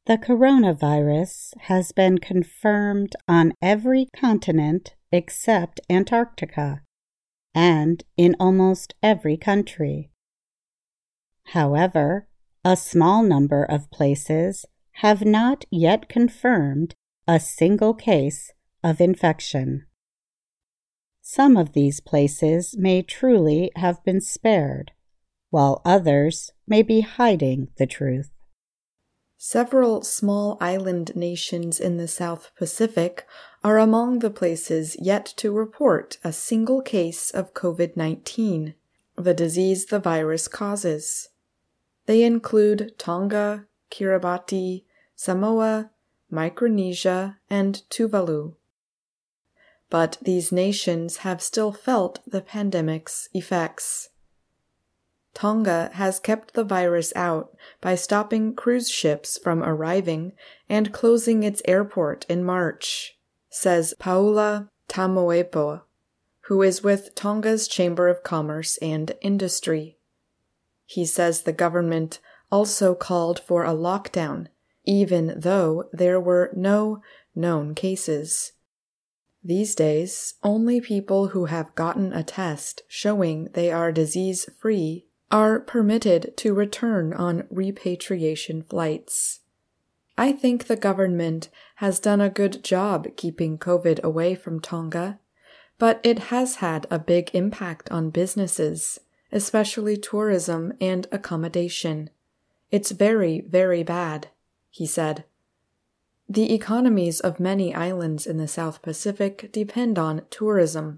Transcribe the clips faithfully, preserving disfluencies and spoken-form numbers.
The coronavirus has been confirmed on every continent except Antarctica, and in almost every country. However, a small number of places have not yet confirmed a single case of infection. Some of these places may truly have been spared, while others may be hiding the truth. Several small island nations in the South Pacific are among the places yet to report a single case of COVID nineteen, the disease the virus causes. They include Tonga, Kiribati, Samoa, Micronesia, and Tuvalu. But these nations have still felt the pandemic's effects. Tonga has kept the virus out by stopping cruise ships from arriving and closing its airport in March, says Paula Tamoepo, who is with Tonga's Chamber of Commerce and Industry. He says the government also called for a lockdown, even though there were no known cases. These days, only people who have gotten a test showing they are disease-free are permitted to return on repatriation flights. I think the government has done a good job keeping COVID away from Tonga, but it has had a big impact on businesses, especially tourism and accommodation. It's very, very bad, he said. The economies of many islands in the South Pacific depend on tourism.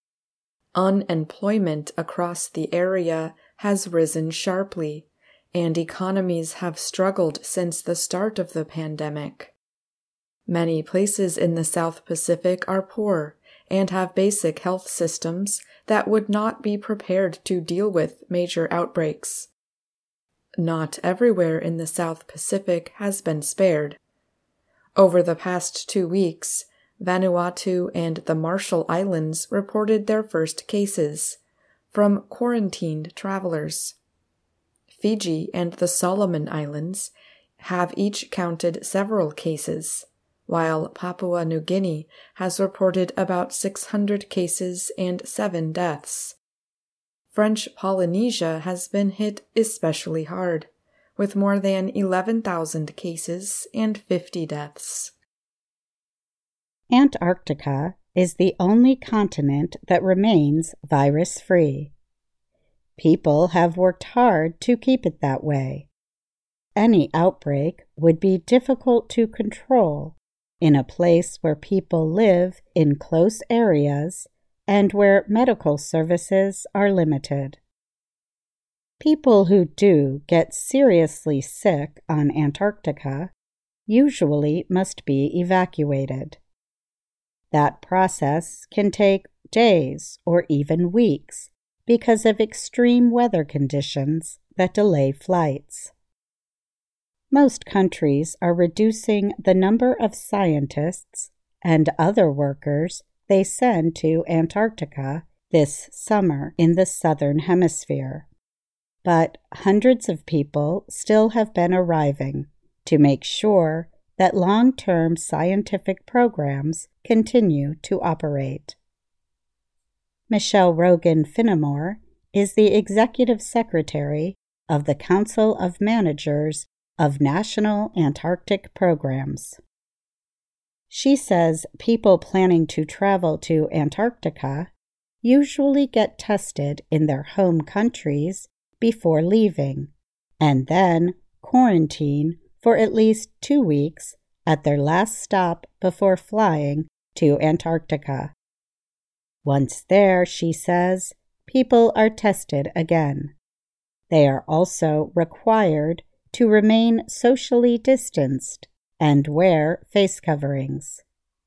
Unemployment across the area has risen sharply, and economies have struggled since the start of the pandemic. Many places in the South Pacific are poor and have basic health systems that would not be prepared to deal with major outbreaks. Not everywhere in the South Pacific has been spared. Over the past two weeks, Vanuatu and the Marshall Islands reported their first cases from quarantined travelers. Fiji and the Solomon Islands have each counted several cases, while Papua New Guinea has reported about six hundred cases and seven deaths. French Polynesia has been hit especially hard, with more than eleven thousand cases and fifty deaths. Antarctica is the only continent that remains virus-free. People have worked hard to keep it that way. Any outbreak would be difficult to control in a place where people live in close areas and where medical services are limited. People who do get seriously sick on Antarctica usually must be evacuated. That process can take days or even weeks because of extreme weather conditions that delay flights. Most countries are reducing the number of scientists and other workers they send to Antarctica this summer in the Southern Hemisphere. But hundreds of people still have been arriving to make sure that long-term scientific programs continue to operate. Michelle Rogan Finnemore is the Executive Secretary of the Council of Managers of National Antarctic Programs. She says people planning to travel to Antarctica usually get tested in their home countries before leaving, and then quarantine for at least two weeks at their last stop before flying to Antarctica. Once there, she says, people are tested again. They are also required to remain socially distanced and wear face coverings.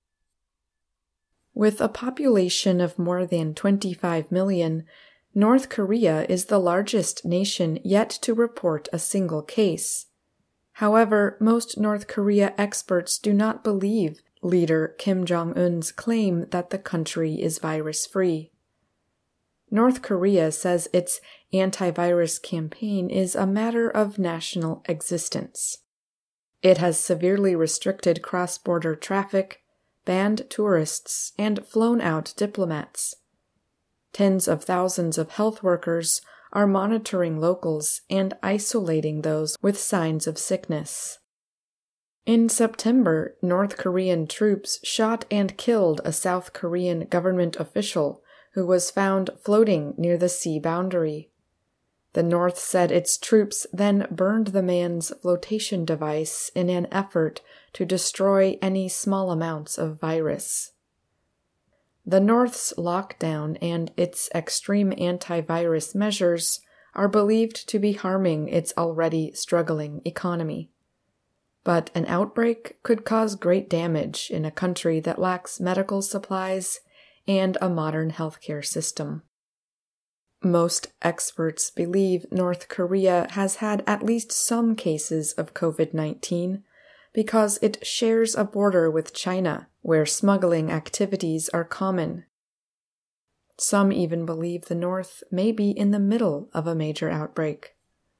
With a population of more than twenty-five million, North Korea is the largest nation yet to report a single case. However, most North Korea experts do not believe leader Kim Jong-un's claim that the country is virus-free. North Korea says its antivirus campaign is a matter of national existence. It has severely restricted cross-border traffic, banned tourists, and flown out diplomats. Tens of thousands of health workers are monitoring locals and isolating those with signs of sickness. In September, North Korean troops shot and killed a South Korean government official who was found floating near the sea boundary. The North said its troops then burned the man's flotation device in an effort to destroy any small amounts of virus. The North's lockdown and its extreme antivirus measures are believed to be harming its already struggling economy. But an outbreak could cause great damage in a country that lacks medical supplies and a modern healthcare system. Most experts believe North Korea has had at least some cases of COVID nineteen because it shares a border with China, where smuggling activities are common. Some even believe the North may be in the middle of a major outbreak.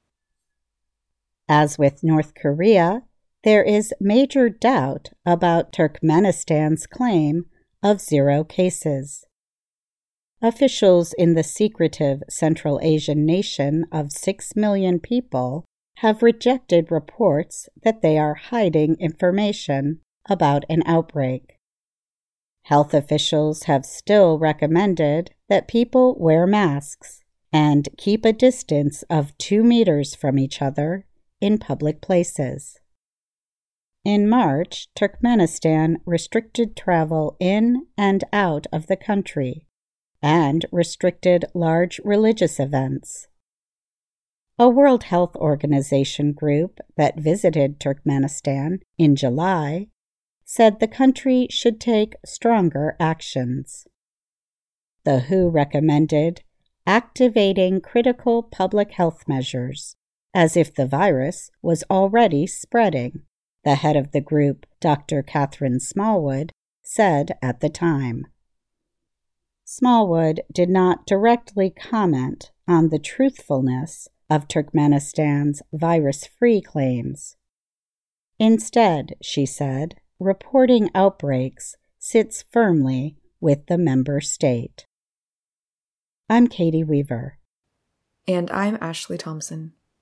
As with North Korea, there is major doubt about Turkmenistan's claim of zero cases. Officials in the secretive Central Asian nation of six million people have rejected reports that they are hiding information about an outbreak. Health officials have still recommended that people wear masks and keep a distance of two meters from each other in public places. In March, Turkmenistan restricted travel in and out of the country and restricted large religious events. A World Health Organization group that visited Turkmenistan in July said the country should take stronger actions. The W H O recommended activating critical public health measures, as if the virus was already spreading, the head of the group, Doctor Catherine Smallwood, said at the time. Smallwood did not directly comment on the truthfulness of Turkmenistan's virus-free claims. Instead, she said, reporting outbreaks sits firmly with the member state. I'm Katie Weaver. And I'm Ashley Thompson.